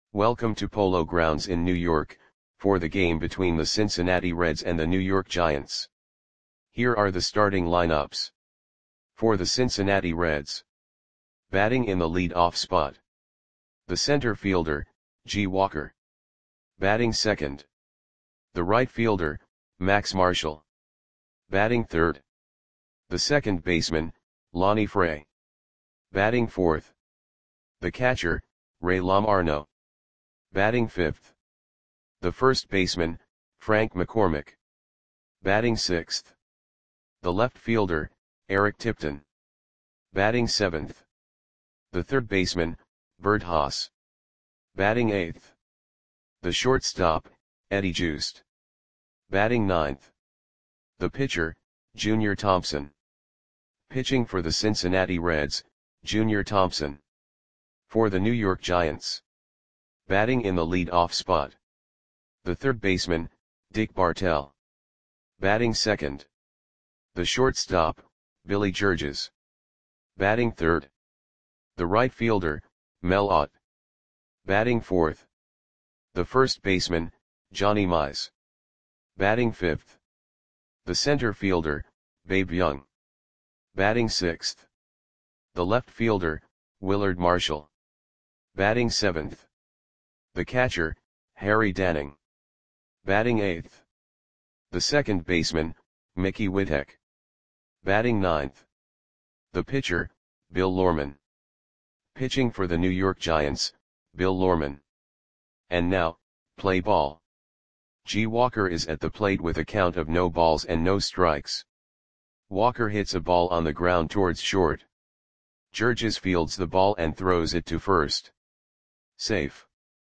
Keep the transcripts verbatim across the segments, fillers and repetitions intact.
Welcome to Polo Grounds in New York, for the game between the Cincinnati Reds and the New York Giants. Here are the starting lineups. For the Cincinnati Reds. Batting in the lead-off spot. The center fielder, G. Walker. Batting second. The right fielder, Max Marshall. Batting third. The second baseman, Lonnie Fray. Batting fourth. The catcher, Ray Lamarno. Batting fifth. The first baseman, Frank McCormick. Batting sixth. The left fielder, Eric Tipton. Batting seventh. The third baseman, Bert Haas. Batting eighth. The shortstop, Eddie Joost. Batting ninth. The pitcher, Junior Thompson. Pitching for the Cincinnati Reds, Junior Thompson. For the New York Giants. Batting in the lead-off spot. The third baseman, Dick Bartell. Batting second. The shortstop, Billy Georges. Batting third. The right fielder, Mel Ott. Batting fourth. The first baseman, Johnny Mize. Batting fifth. The center fielder, Babe Young. Batting sixth. The left fielder, Willard Marshall. Batting seventh. The catcher, Harry Danning. Batting eighth. The second baseman, Mickey Whittek. Batting ninth. The pitcher, Bill Lorman. Pitching for the New York Giants, Bill Lorman. And now, play ball. G. Walker is at the plate with a count of no balls and no strikes. Walker hits a ball on the ground towards short. Georges fields the ball and throws it to first. Safe.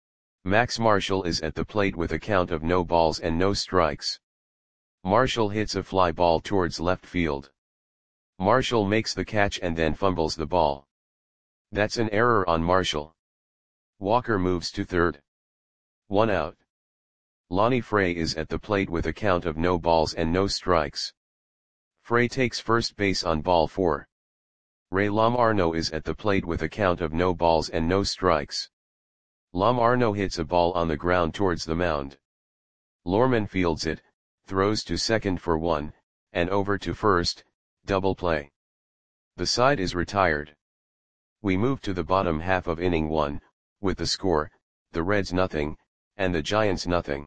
Max Marshall is at the plate with a count of no balls and no strikes. Marshall hits a fly ball towards left field. Marshall makes the catch and then fumbles the ball. That's an error on Marshall. Walker moves to third. One out. Lonnie Fray is at the plate with a count of no balls and no strikes. Fray takes first base on ball four. Ray Lamarno is at the plate with a count of no balls and no strikes. Lamarno hits a ball on the ground towards the mound. Lorman fields it, throws to second for one, and over to first, double play. The side is retired. We move to the bottom half of inning one, with the score, the Reds nothing, and the Giants nothing.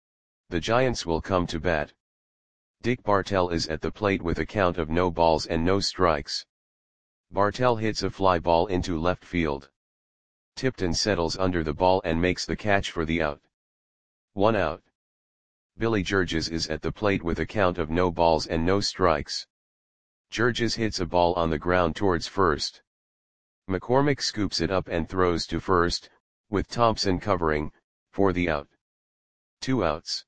The Giants will come to bat. Dick Bartell is at the plate with a count of no balls and no strikes. Bartell hits a fly ball into left field. Tipton settles under the ball and makes the catch for the out. One out. Billy Georges is at the plate with a count of no balls and no strikes. Georges hits a ball on the ground towards first. McCormick scoops it up and throws to first, with Thompson covering, for the out. Two outs.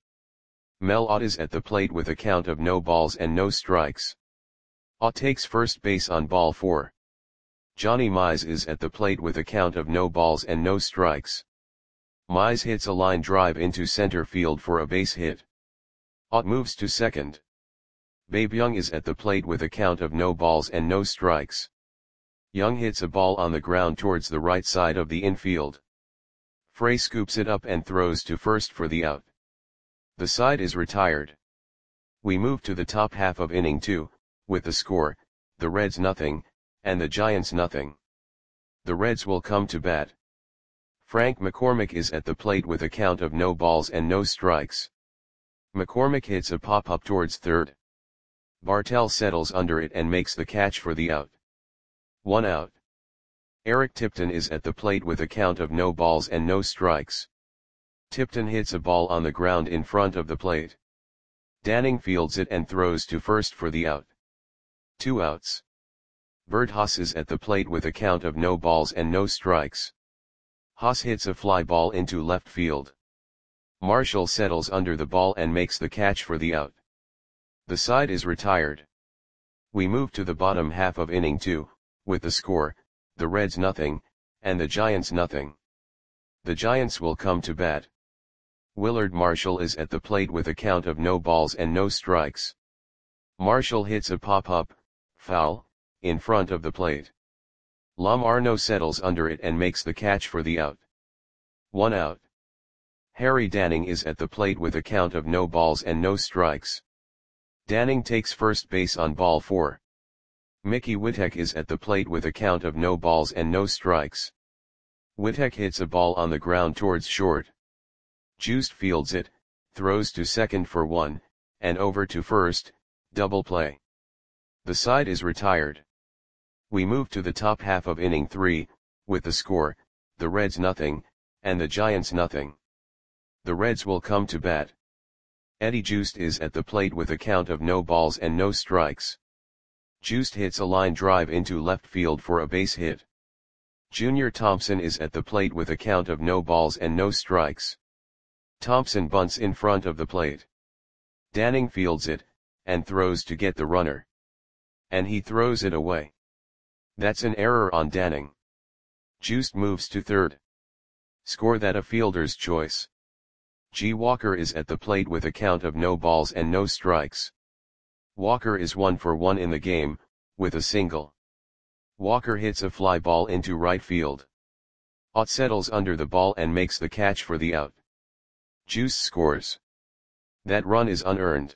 Mel Ott is at the plate with a count of no balls and no strikes. Ott takes first base on ball four. Johnny Mize is at the plate with a count of no balls and no strikes. Mize hits a line drive into center field for a base hit. Ott moves to second. Babe Young is at the plate with a count of no balls and no strikes. Young hits a ball on the ground towards the right side of the infield. Fray scoops it up and throws to first for the out. The side is retired. We move to the top half of inning two, with the score, the Reds nothing, and the Giants nothing. The Reds will come to bat. Frank McCormick is at the plate with a count of no balls and no strikes. McCormick hits a pop-up towards third. Bartell settles under it and makes the catch for the out. One out. Eric Tipton is at the plate with a count of no balls and no strikes. Tipton hits a ball on the ground in front of the plate. Danning fields it and throws to first for the out. Two outs. Bert Haas is at the plate with a count of no balls and no strikes. Haas hits a fly ball into left field. Marshall settles under the ball and makes the catch for the out. The side is retired. We move to the bottom half of inning two, with the score, the Reds nothing, and the Giants nothing. The Giants will come to bat. Willard Marshall is at the plate with a count of no balls and no strikes. Marshall hits a pop-up, foul, in front of the plate. Lamarno settles under it and makes the catch for the out. One out. Harry Danning is at the plate with a count of no balls and no strikes. Danning takes first base on ball four. Mickey Whittek is at the plate with a count of no balls and no strikes. Whittek hits a ball on the ground towards short. Juiced fields it, throws to second for one, and over to first, double play. The side is retired. We move to the top half of inning three, with the score, the Reds nothing, and the Giants nothing. The Reds will come to bat. Eddie Juiced is at the plate with a count of no balls and no strikes. Juiced hits a line drive into left field for a base hit. Junior Thompson is at the plate with a count of no balls and no strikes. Thompson bunts in front of the plate. Danning fields it, and throws to get the runner. And he throws it away. That's an error on Danning. Juiced moves to third. Score that a fielder's choice. G. Walker is at the plate with a count of no balls and no strikes. Walker is one for one in the game, with a single. Walker hits a fly ball into right field. Ott settles under the ball and makes the catch for the out. Juice scores. That run is unearned.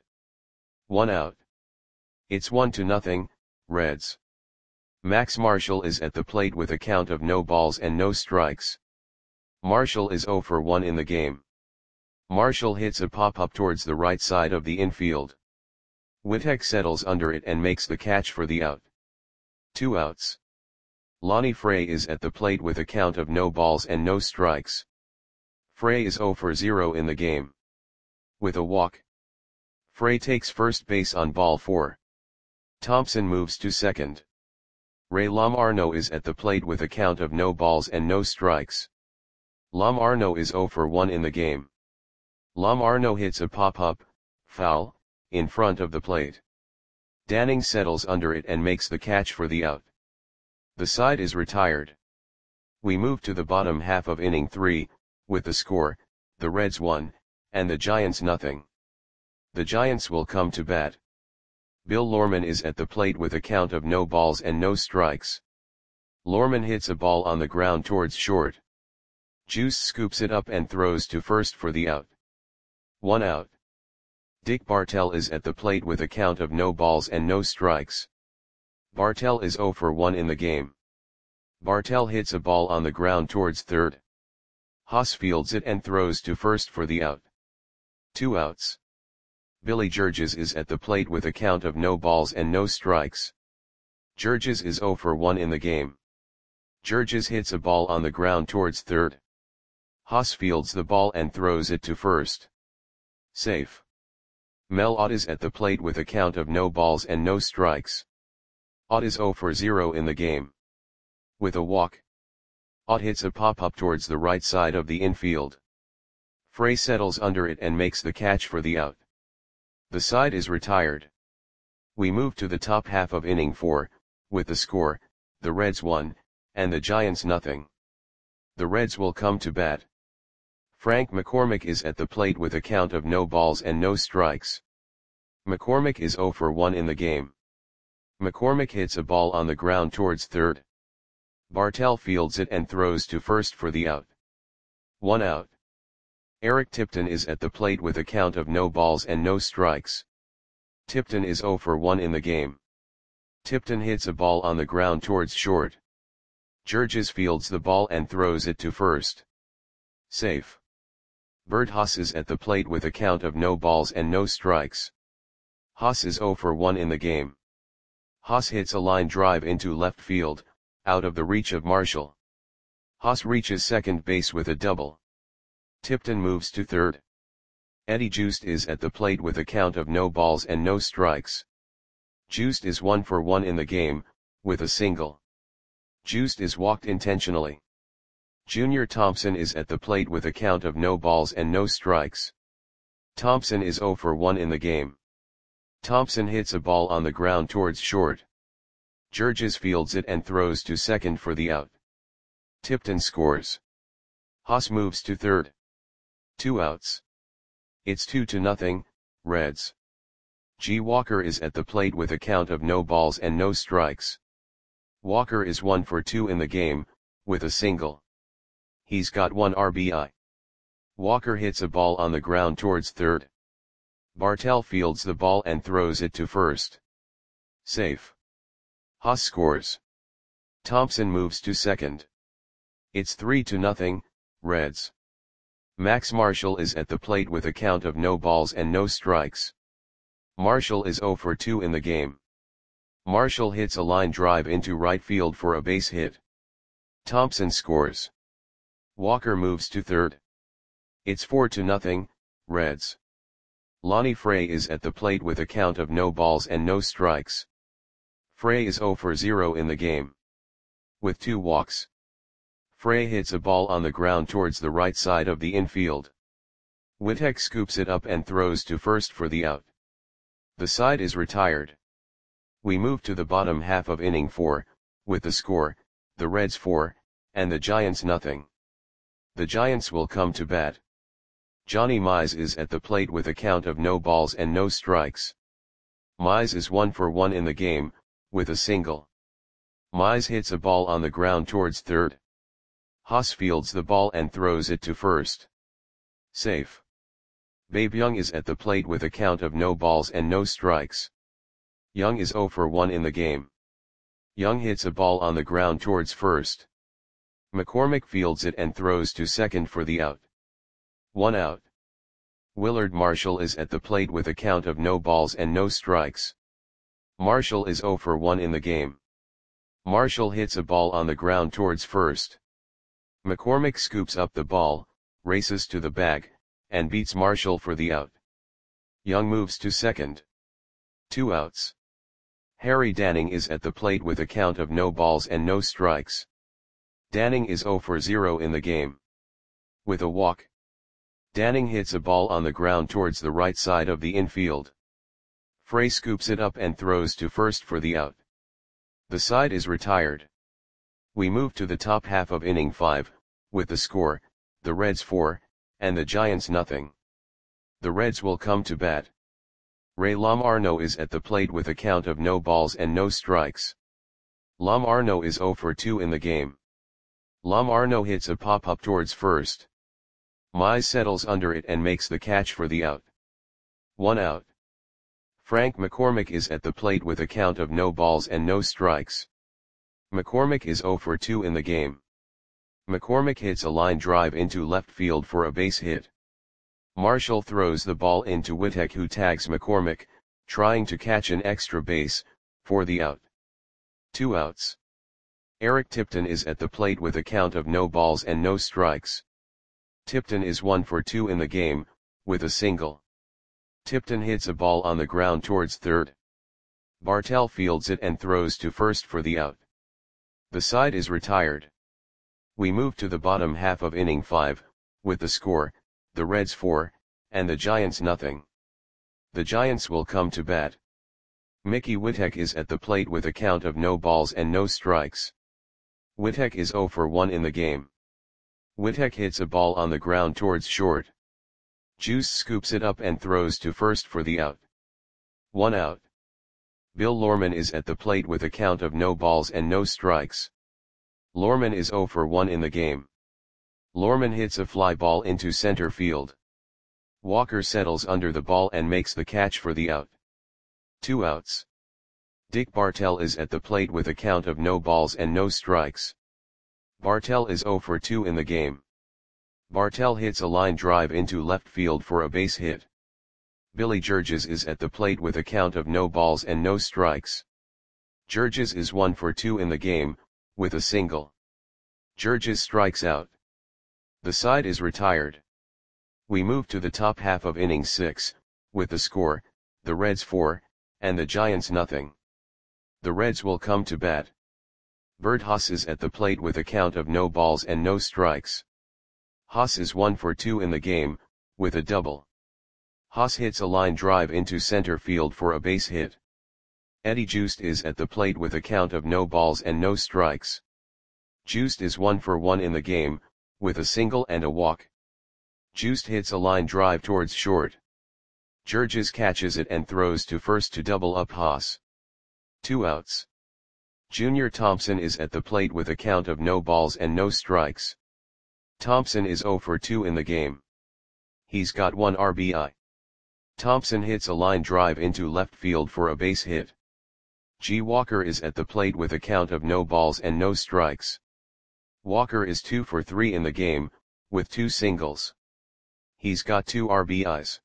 One out. It's one to nothing, Reds. Max Marshall is at the plate with a count of no balls and no strikes. Marshall is zero for one in the game. Marshall hits a pop-up towards the right side of the infield. Whittek settles under it and makes the catch for the out. Two outs. Lonnie Frey is at the plate with a count of no balls and no strikes. Frey is zero for zero in the game. With a walk. Frey takes first base on ball four. Thompson moves to second. Ray Lamarno is at the plate with a count of no balls and no strikes. Lamarno is zero for one in the game. Lamarno hits a pop-up, foul, in front of the plate. Danning settles under it and makes the catch for the out. The side is retired. We move to the bottom half of inning three, with the score, the Reds one, and the Giants nothing. The Giants will come to bat. Bill Lorman is at the plate with a count of no balls and no strikes. Lorman hits a ball on the ground towards short. Juice scoops it up and throws to first for the out. One out. Dick Bartell is at the plate with a count of no balls and no strikes. Bartell is zero for one in the game. Bartell hits a ball on the ground towards third. Haas fields it and throws to first for the out. Two outs. Billy Georges is at the plate with a count of no balls and no strikes. Georges is zero for one in the game. Georges hits a ball on the ground towards third. Haas fields the ball and throws it to first. Safe. Mel Ott is at the plate with a count of no balls and no strikes. Ott is zero for zero in the game. With a walk. Ott hits a pop-up towards the right side of the infield. Frey settles under it and makes the catch for the out. The side is retired. We move to the top half of inning four, with the score, the Reds one, and the Giants nothing. The Reds will come to bat. Frank McCormick is at the plate with a count of no balls and no strikes. McCormick is zero for one in the game. McCormick hits a ball on the ground towards third. Bartell fields it and throws to first for the out. One out. Eric Tipton is at the plate with a count of no balls and no strikes. Tipton is zero for one in the game. Tipton hits a ball on the ground towards short. Georges fields the ball and throws it to first. Safe. Bert Haas is at the plate with a count of no balls and no strikes. Haas is zero for one in the game. Haas hits a line drive into left field, out of the reach of Marshall. Haas reaches second base with a double. Tipton moves to third. Eddie Juiced is at the plate with a count of no balls and no strikes. Juiced is one for one in the game, with a single. Juiced is walked intentionally. Junior Thompson is at the plate with a count of no balls and no strikes. Thompson is zero for one in the game. Thompson hits a ball on the ground towards short. Georges fields it and throws to second for the out. Tipton scores. Haas moves to third. Two outs. It's two to nothing, Reds. G. Walker is at the plate with a count of no balls and no strikes. Walker is one for two in the game, with a single. He's got one R B I. Walker hits a ball on the ground towards third. Bartel fields the ball and throws it to first. Safe. Haas scores. Thompson moves to second. It's three to nothing, Reds. Max Marshall is at the plate with a count of no balls and no strikes. Marshall is zero for two in the game. Marshall hits a line drive into right field for a base hit. Thompson scores. Walker moves to third. It's four to nothing, Reds. Lonnie Frey is at the plate with a count of no balls and no strikes. Frey is zero for zero in the game. With two walks. Frey hits a ball on the ground towards the right side of the infield. Wittek scoops it up and throws to first for the out. The side is retired. We move to the bottom half of inning four, with the score, the Reds four, and the Giants nothing. The Giants will come to bat. Johnny Mize is at the plate with a count of no balls and no strikes. Mize is one for one in the game, with a single. Mize hits a ball on the ground towards third. Haas fields the ball and throws it to first. Safe. Babe Young is at the plate with a count of no balls and no strikes. Young is zero for one in the game. Young hits a ball on the ground towards first. McCormick fields it and throws to second for the out. One out. Willard Marshall is at the plate with a count of no balls and no strikes. Marshall is zero for one in the game. Marshall hits a ball on the ground towards first. McCormick scoops up the ball, races to the bag, and beats Marshall for the out. Young moves to second. Two outs. Harry Danning is at the plate with a count of no balls and no strikes. Danning is zero for zero in the game. With a walk. Danning hits a ball on the ground towards the right side of the infield. Frey scoops it up and throws to first for the out. The side is retired. We move to the top half of inning five, with the score, the Reds four, and the Giants nothing. The Reds will come to bat. Ray Lamarno is at the plate with a count of no balls and no strikes. Lamarno is zero for two in the game. Lamarno hits a pop-up towards first. Mize settles under it and makes the catch for the out. One out. Frank McCormick is at the plate with a count of no balls and no strikes. McCormick is zero for two in the game. McCormick hits a line drive into left field for a base hit. Marshall throws the ball into Wittek, who tags McCormick, trying to catch an extra base, for the out. Two outs. Eric Tipton is at the plate with a count of no balls and no strikes. Tipton is one for two in the game, with a single. Tipton hits a ball on the ground towards third. Bartel fields it and throws to first for the out. The side is retired. We move to the bottom half of inning five, with the score, the Reds four, and the Giants nothing. The Giants will come to bat. Mickey Wittek is at the plate with a count of no balls and no strikes. Wittek is zero for one in the game. Wittek hits a ball on the ground towards short. Juice scoops it up and throws to first for the out. One out. Bill Lorman is at the plate with a count of no balls and no strikes. Lorman is zero for one in the game. Lorman hits a fly ball into center field. Walker settles under the ball and makes the catch for the out. Two outs. Dick Bartel is at the plate with a count of no balls and no strikes. Bartel is zero for two in the game. Bartel hits a line drive into left field for a base hit. Billy Georges is at the plate with a count of no balls and no strikes. Georges is one for two in the game, with a single. Georges strikes out. The side is retired. We move to the top half of inning six, with the score, the Reds four, and the Giants nothing. The Reds will come to bat. Bert Haas is at the plate with a count of no balls and no strikes. Haas is one for two in the game, with a double. Haas hits a line drive into center field for a base hit. Eddie Joost is at the plate with a count of no balls and no strikes. Joost is one for one in the game, with a single and a walk. Joost hits a line drive towards short. Georges catches it and throws to first to double up Haas. Two outs. Junior Thompson is at the plate with a count of no balls and no strikes. Thompson is zero for two in the game. He's got one R B I. Thompson hits a line drive into left field for a base hit. G. Walker is at the plate with a count of no balls and no strikes. Walker is two for three in the game, with two singles. He's got two R B Is.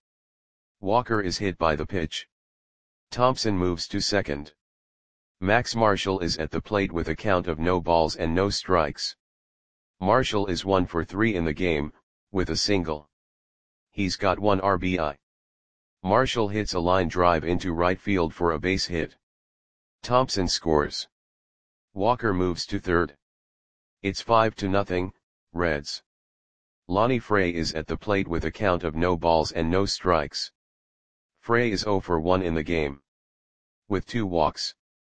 Walker is hit by the pitch. Thompson moves to second. Max Marshall is at the plate with a count of no balls and no strikes. Marshall is one for three in the game, with a single. He's got one R B I. Marshall hits a line drive into right field for a base hit. Thompson scores. Walker moves to third. It's five to nothing, Reds. Lonnie Frey is at the plate with a count of no balls and no strikes. Frey is zero for one in the game. With two walks.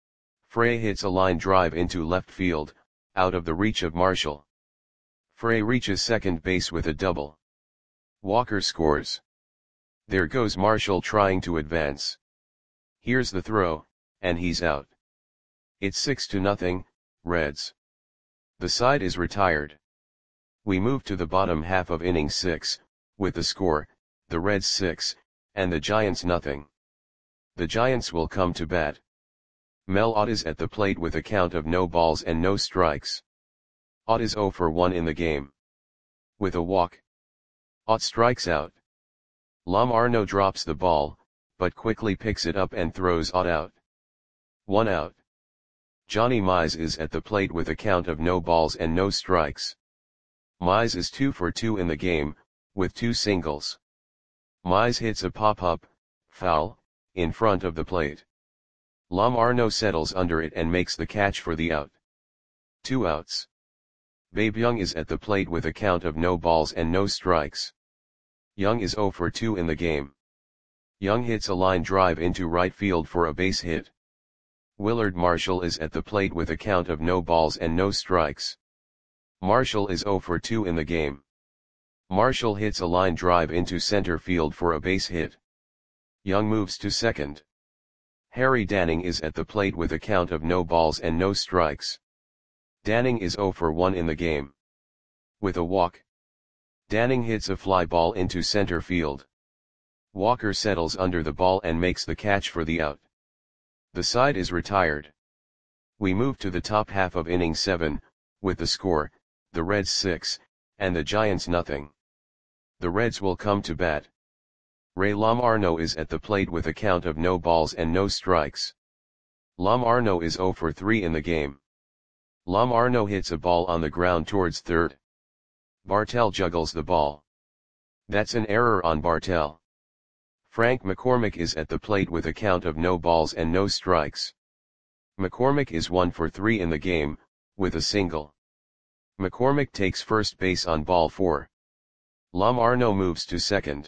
Frey hits a line drive into left field, out of the reach of Marshall. Frey reaches second base with a double. Walker scores. There goes Marshall trying to advance. Here's the throw, and he's out. It's six to nothing, Reds. The side is retired. We move to the bottom half of inning six, with the score, the Reds six, and the Giants nothing. The Giants will come to bat. Mel Ott is at the plate with a count of no balls and no strikes. Ott is zero for one in the game. With a walk. Ott strikes out. Lam Arno drops the ball, but quickly picks it up and throws Ott out. One out. Johnny Mize is at the plate with a count of no balls and no strikes. Mize is two for two in the game, with two singles. Mize hits a pop-up, foul, in front of the plate. Lam Arno settles under it and makes the catch for the out. Two outs. Babe Young is at the plate with a count of no balls and no strikes. Young is zero for two in the game. Young hits a line drive into right field for a base hit. Willard Marshall is at the plate with a count of no balls and no strikes. Marshall is zero for two in the game. Marshall hits a line drive into center field for a base hit. Young moves to second. Harry Danning is at the plate with a count of no balls and no strikes. Danning is zero for one in the game. With a walk. Danning hits a fly ball into center field. Walker settles under the ball and makes the catch for the out. The side is retired. We move to the top half of inning seven, with the score, the Reds six, and the Giants nothing. The Reds will come to bat. Ray Lam Arno is at the plate with a count of no balls and no strikes. Lam Arno is zero for three in the game. Lam Arno hits a ball on the ground towards third. Bartel juggles the ball. That's an error on Bartel. Frank McCormick is at the plate with a count of no balls and no strikes. McCormick is one for three in the game, with a single. McCormick takes first base on ball four. Lam Arno moves to second.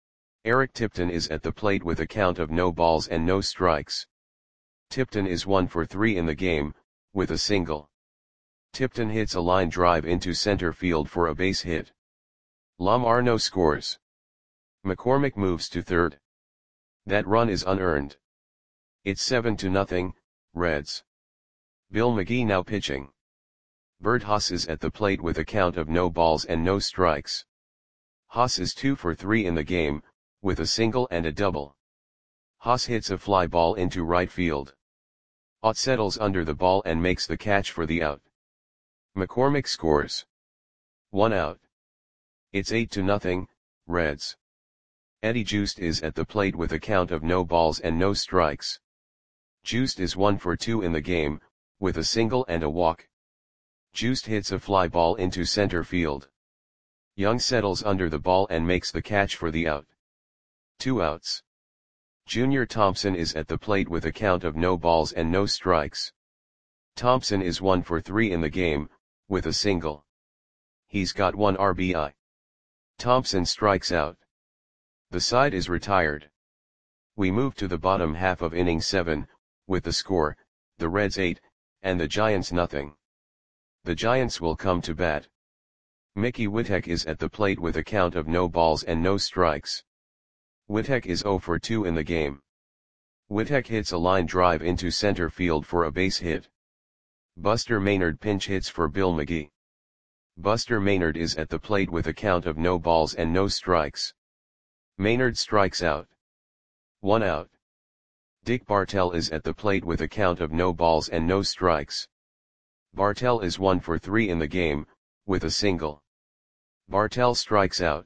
Eric Tipton is at the plate with a count of no balls and no strikes. Tipton is one for three in the game, with a single. Tipton hits a line drive into center field for a base hit. Lam Arno scores. McCormick moves to third. That run is unearned. It's seven to nothing, Reds. Bill McGee now pitching. Bert Haas is at the plate with a count of no balls and no strikes. Haas is two for three in the game, with a single and a double. Haas hits a fly ball into right field. Ott settles under the ball and makes the catch for the out. McCormick scores. One out. It's eight to nothing, Reds. Eddie Joost is at the plate with a count of no balls and no strikes. Joost is one for two in the game, with a single and a walk. Joost hits a fly ball into center field. Young settles under the ball and makes the catch for the out. Two outs. Junior Thompson is at the plate with a count of no balls and no strikes. Thompson is one for three in the game, with a single. He's got one R B I. Thompson strikes out. The side is retired. We move to the bottom half of inning seven, with the score, the Reds eight, and the Giants nothing. The Giants will come to bat. Mickey Witek is at the plate with a count of no balls and no strikes. Witek is zero for two in the game. Witek hits a line drive into center field for a base hit. Buster Maynard pinch hits for Bill McGee. Buster Maynard is at the plate with a count of no balls and no strikes. Maynard strikes out. One out. Dick Bartell is at the plate with a count of no balls and no strikes. Bartell is one for three in the game, with a single. Bartell strikes out.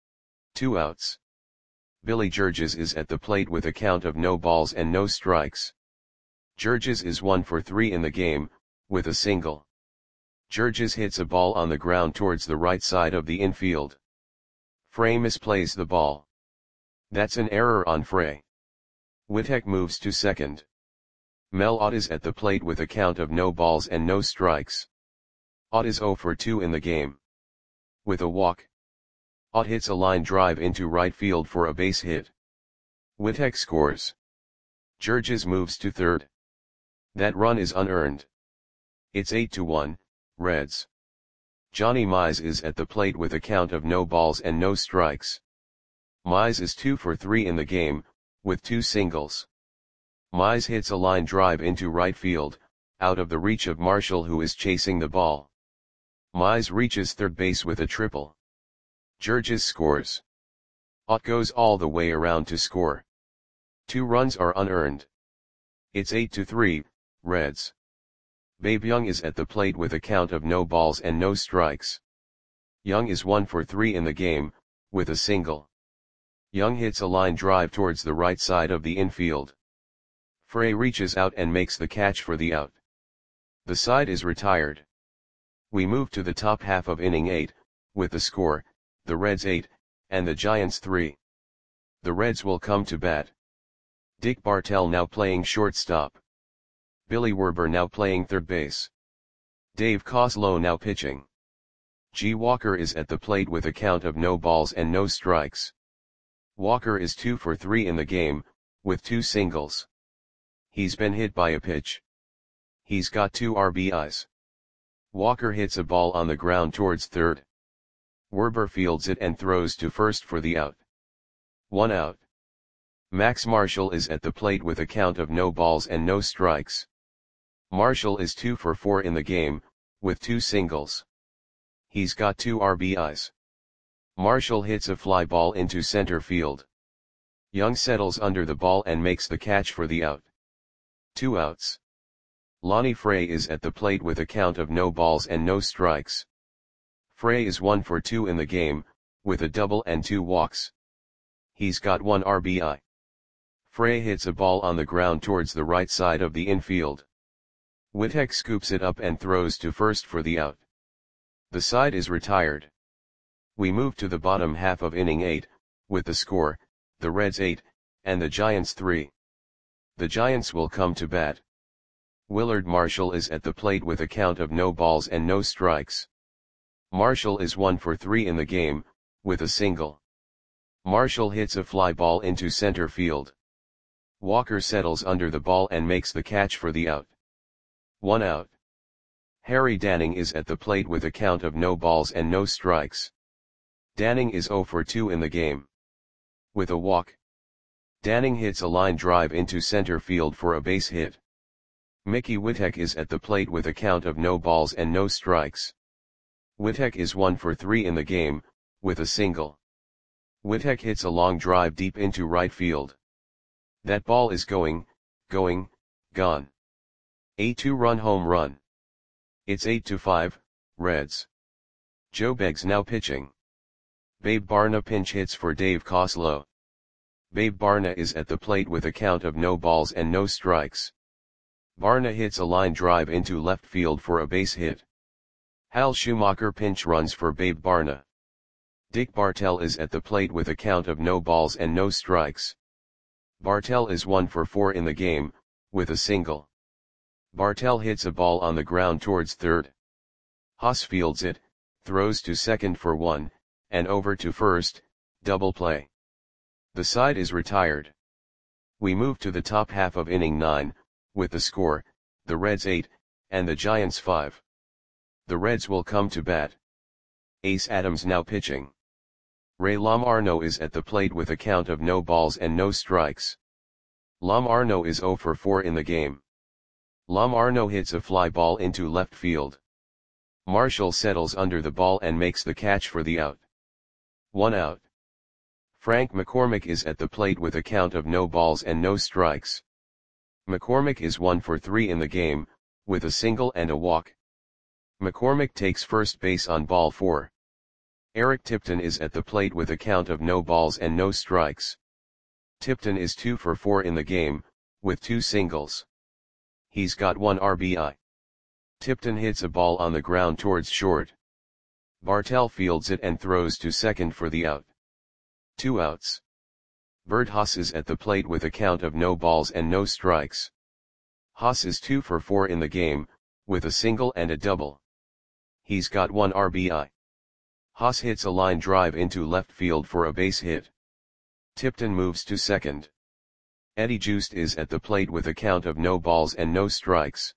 Two outs. Billy Georges is at the plate with a count of no balls and no strikes. Georges is one for three in the game, with a single. Georges hits a ball on the ground towards the right side of the infield. Frey misplays the ball. That's an error on Frey. Wittek moves to second. Mel Ott is at the plate with a count of no balls and no strikes. Ott is zero for two in the game. With a walk. Ott hits a line drive into right field for a base hit. Wittek scores. Georges moves to third. That run is unearned. It's eight to one, Reds. Johnny Mize is at the plate with a count of no balls and no strikes. Mize is two for three in the game, with two singles. Mize hits a line drive into right field, out of the reach of Marshall, who is chasing the ball. Mize reaches third base with a triple. Georges scores. Ott goes all the way around to score. Two runs are unearned. It's eight to three, Reds. Babe Young is at the plate with a count of no balls and no strikes. Young is one for three in the game, with a single. Young hits a line drive towards the right side of the infield. Frey reaches out and makes the catch for the out. The side is retired. We move to the top half of inning eight, with the score, the Reds eight, and the Giants three. The Reds will come to bat. Dick Bartell now playing shortstop. Billy Werber now playing third base. Dave Coslow now pitching. G. Walker is at the plate with a count of no balls and no strikes. Walker is two for three in the game, with two singles. He's been hit by a pitch. He's got two R B Is. Walker hits a ball on the ground towards third. Werber fields it and throws to first for the out. One out. Max Marshall is at the plate with a count of no balls and no strikes. Marshall is two for four in the game, with two singles. He's got two R B Is. Marshall hits a fly ball into center field. Young settles under the ball and makes the catch for the out. Two outs. Lonnie Frey is at the plate with a count of no balls and no strikes. Frey is one for two in the game, with a double and two walks. He's got one R B I. Frey hits a ball on the ground towards the right side of the infield. Wittek scoops it up and throws to first for the out. The side is retired. We move to the bottom half of inning eight, with the score, the Reds eight, and the Giants three. The Giants will come to bat. Willard Marshall is at the plate with a count of no balls and no strikes. Marshall is one for three in the game, with a single. Marshall hits a fly ball into center field. Walker settles under the ball and makes the catch for the out. One out. Harry Danning is at the plate with a count of no balls and no strikes. Danning is zero for two in the game. With a walk. Danning hits a line drive into center field for a base hit. Mickey Wittek is at the plate with a count of no balls and no strikes. Wittek is one for three in the game, with a single. Wittek hits a long drive deep into right field. That ball is going, going, gone. A two-run home run. It's eight to five, Reds. Joe Beggs now pitching. Babe Barna pinch hits for Dave Coslow. Babe Barna is at the plate with a count of no balls and no strikes. Barna hits a line drive into left field for a base hit. Hal Schumacher pinch runs for Babe Barna. Dick Bartell is at the plate with a count of no balls and no strikes. Bartell is one for four in the game, with a single. Bartell hits a ball on the ground towards third. Haas fields it, throws to second for one, and over to first, double play. The side is retired. We move to the top half of inning nine, with the score, the Reds eight, and the Giants five. The Reds will come to bat. Ace Adams now pitching. Ray Lamarno is at the plate with a count of no balls and no strikes. Lamarno is zero for four in the game. Lamarno hits a fly ball into left field. Marshall settles under the ball and makes the catch for the out. One out. Frank McCormick is at the plate with a count of no balls and no strikes. McCormick is one for three in the game, with a single and a walk. McCormick takes first base on ball four. Eric Tipton is at the plate with a count of no balls and no strikes. Tipton is two for four in the game, with two singles. He's got one R B I. Tipton hits a ball on the ground towards short. Bartell fields it and throws to second for the out. Two outs. Bert Haas is at the plate with a count of no balls and no strikes. Haas is two for four in the game, with a single and a double. He's got one R B I. Haas hits a line drive into left field for a base hit. Tipton moves to second. Eddie Joost is at the plate with a count of no balls and no strikes.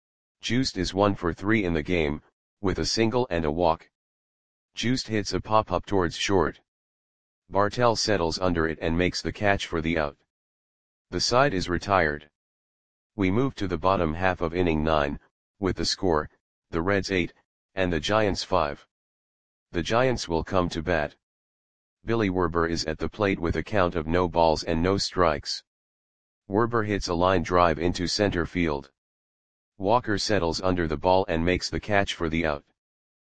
Joost is one for three in the game, with a single and a walk. Joost hits a pop-up towards short. Bartell settles under it and makes the catch for the out. The side is retired. We move to the bottom half of inning nine, with the score, the Reds eight, and the Giants five. The Giants will come to bat. Billy Werber is at the plate with a count of no balls and no strikes. Werber hits a line drive into center field. Walker settles under the ball and makes the catch for the out.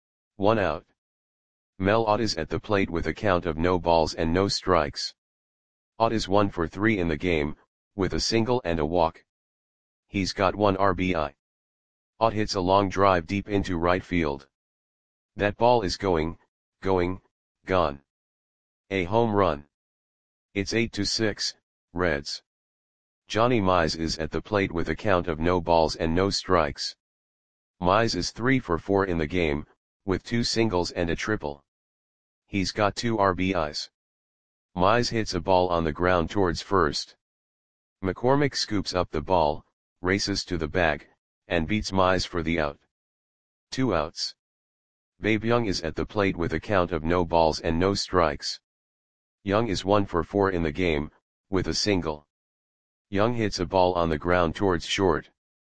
One out. Mel Ott is at the plate with a count of no balls and no strikes. Ott is one for three in the game, with a single and a walk. He's got one R B I. Ott hits a long drive deep into right field. That ball is going, going, gone. A home run. It's eight to six, Reds. Johnny Mize is at the plate with a count of no balls and no strikes. Mize is three for four in the game, with two singles and a triple. He's got two R B Is. Mize hits a ball on the ground towards first. McCormick scoops up the ball, races to the bag, and beats Mize for the out. Two outs. Babe Young is at the plate with a count of no balls and no strikes. Young is one for four in the game, with a single. Young hits a ball on the ground towards short.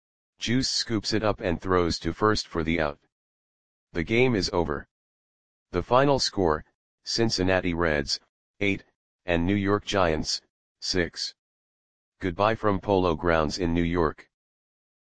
Juice scoops it up and throws to first for the out. The game is over. The final score, Cincinnati Reds, eight, and New York Giants, six. Goodbye from Polo Grounds in New York.